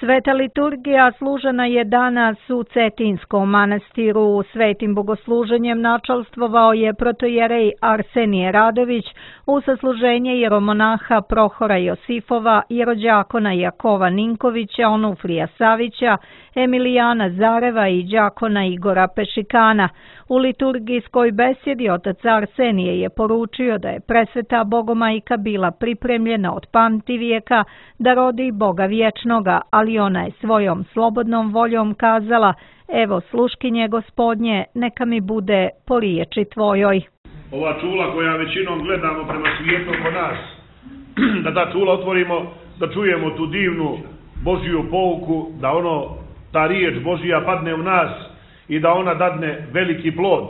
Sveta liturgija služena je danas u Cetinskom manastiru. Svetim bogosluženjem načalstvovao je protojerej Arsenije Radović u sasluženje jeromonaha Prohora Josifova, jerođakona Jakova Ninkovića, Onufrija Savića, Emilijana Zareva i đakona Igora Pešikana. U liturgijskoj besjedi otac Arsenije je poručio da je presveta Bogomajka bila pripremljena od pamtivijeka da rodi Boga vječnoga, ali ona je svojom slobodnom voljom kazala: evo sluškinje Gospodnje, neka mi bude po riječi tvojoj. Ova čula koja većinom gledamo prema svijetu oko nas, da ta čula otvorimo, da čujemo tu divnu Božju pouku, da ta riječ Božja padne u nas i da ona dadne veliki plod.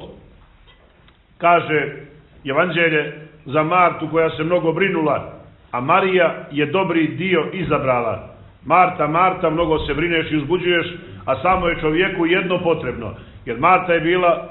Kaže Evanđelje za Martu koja se mnogo brinula, a Marija je dobri dio izabrala. Marta, Marta, mnogo se brineš i uzbuđuješ, a samo je čovjeku jedno potrebno. Jer Marta je bila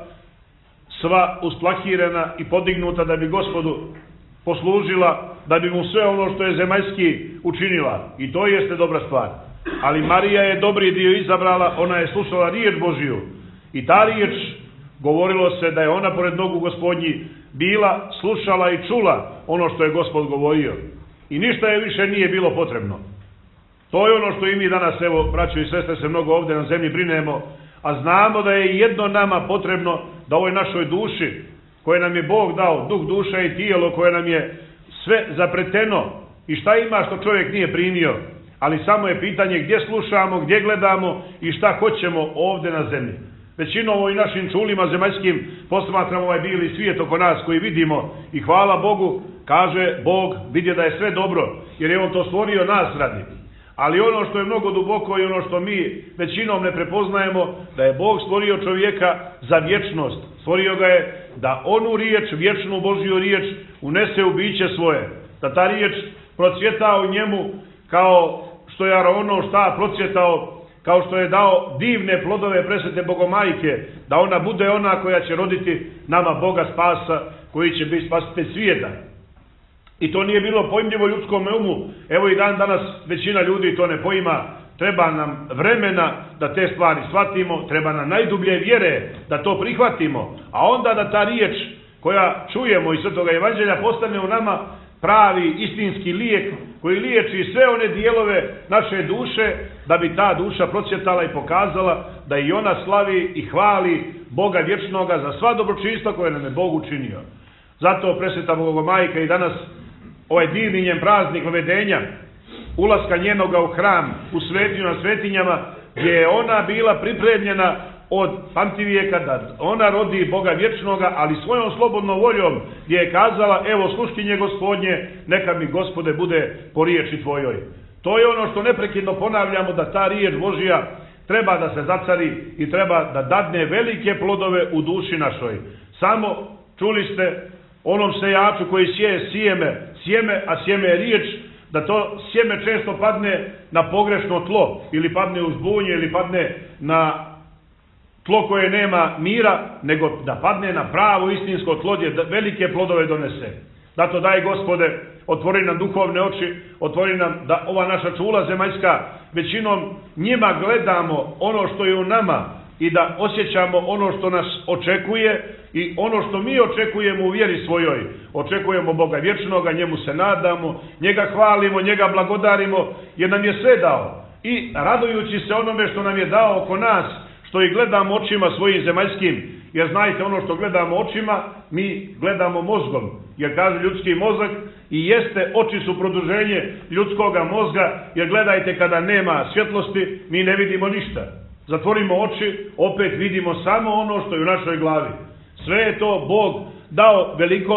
sva usplahirena i podignuta da bi Gospodu poslužila, da bi mu sve ono što je zemaljski učinila. I to jeste dobra stvar. Ali Marija je dobri dio izabrala, ona je slušala riječ Božiju. I ta riječ, govorilo se da je ona pored nogu Gospodnji bila, slušala i čula ono što je Gospod govorio. I ništa je više nije bilo potrebno. To je ono što i mi danas, evo, braćo i sestre, se mnogo ovdje na zemlji brinemo, a znamo da je jedno nama potrebno, da ovoj našoj duši, koje nam je Bog dao, duh, duša i tijelo, koje nam je sve zapreteno i šta ima što čovjek nije primio, ali samo je pitanje gdje slušamo, gdje gledamo i šta hoćemo ovdje na zemlji. Većinom ovim našim čulima zemaljskim posmatramo ovaj bili svijet oko nas koji vidimo i hvala Bogu, kaže Bog, vidje da je sve dobro, jer je On to stvorio nas radi. Ali ono što je mnogo duboko i ono što mi većinom ne prepoznajemo, da je Bog stvorio čovjeka za vječnost. Stvorio ga je da onu riječ, vječnu Božju riječ, unese u biće svoje. Da ta riječ procvjeta u njemu kao što je Aronov štab procvjetao, kao što je dao divne plodove presvete Bogomajke, da ona bude ona koja će roditi nama Boga spasa, koji će biti spasitelj svijeta. I to nije bilo pojmljivo ljudskom umu. Evo i dan danas većina ljudi to ne poima. Treba nam vremena da te stvari shvatimo, treba nam najdublje vjere da to prihvatimo, a onda da ta riječ koja čujemo iz Svetoga Evanđelja postane u nama pravi istinski lijek koji liječi sve one dijelove naše duše, da bi ta duša procvjetala i pokazala da i ona slavi i hvali Boga vječnoga za sva dobročinstva koje nam je Bog učinio. Zato presveta Bogomajka i danas ovaj divni njen praznik vedenja, ulaska njenoga u hram, u svetinju na svetinjama, gdje je ona bila pripremljena od pamtivijeka da ona rodi Boga vječnoga, ali svojom slobodnom voljom gdje je kazala: evo sluškinje Gospodnje, neka mi Gospode bude po riječi tvojoj. To je ono što neprekidno ponavljamo, da ta riječ Božja treba da se zacari i treba da dadne velike plodove u duši našoj. Samo čuli ste onom sejaču koji sije sjeme, a sjeme je riječ, da to sjeme često padne na pogrešno tlo, ili padne uz bunje, ili padne na tlo koje nema mira, nego da padne na pravo istinsko tlo gdje velike plodove donese. Zato daj Gospode, otvori nam duhovne oči, otvori nam da ova naša čula zemaljska, većinom njima gledamo ono što je u nama i da osjećamo ono što nas očekuje i ono što mi očekujemo u vjeri svojoj. Očekujemo Boga vječnoga, njemu se nadamo, njega hvalimo, njega blagodarimo jer nam je sve dao. I radujući se onome što nam je dao oko nas, što i gledamo očima svojim zemaljskim, jer znajte, ono što gledamo očima, mi gledamo mozgom, jer kaže ljudski mozak i jeste, oči su produženje ljudskoga mozga, jer gledajte, kada nema svjetlosti mi ne vidimo ništa. Zatvorimo oči, opet vidimo samo ono što je u našoj glavi. Sve je to Bog dao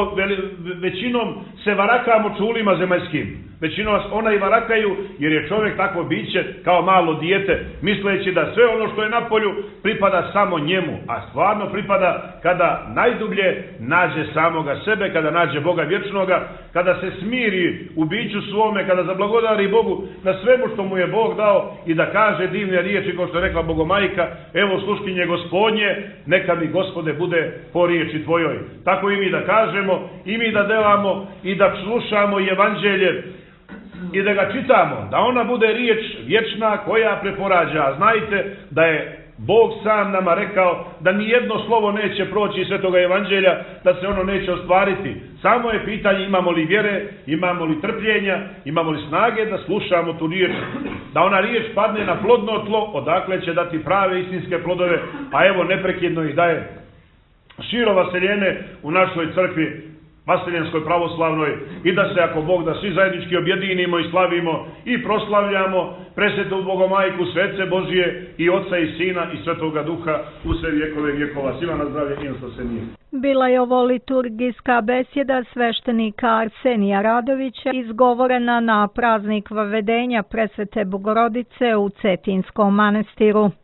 većinom se varakamo čulima zemaljskim. Većinom ona i varakaju jer je čovjek takvo biće kao malo dijete, misleći da sve ono što je na polju pripada samo njemu, a stvarno pripada kada najdublje nađe samoga sebe, kada nađe Boga vječnoga, kada se smiri u biću svome, kada zablagodari Bogu na svemu što mu je Bog dao i da kaže divne riječi kao što je rekla Bogomajka: evo sluškinje Gospodnje, neka mi Gospode bude po riječi tvojoj. Tako i mi da kažemo, i mi da delamo i da slušamo Evanđelje i da ga čitamo, da ona bude riječ vječna koja preporađa. Znajte da je Bog sam nama rekao da nijedno slovo neće proći iz Svetoga evanđelja, da se ono neće ostvariti. Samo je pitanje imamo li vjere, imamo li trpljenja, imamo li snage da slušamo tu riječ, da ona riječ padne na plodno tlo, odakle će dati prave istinske plodove, a evo neprekidno ih daje širom vaseljene u našoj crkvi, Vaseljenskoj pravoslavnoj, i da se, ako Bog da, svi zajednički objedinimo i slavimo i proslavljamo presvetu Bogomajku, Svece Božije i Oca i Sina i Svetoga Duha u sve vjekove vjekova. Svima na zdravlje i na spasenje. Bila je ovo liturgijska besjeda sveštenika Arsenija Radovića izgovorena na praznik Vavedenja presvete Bogorodice u Cetinskom manastiru.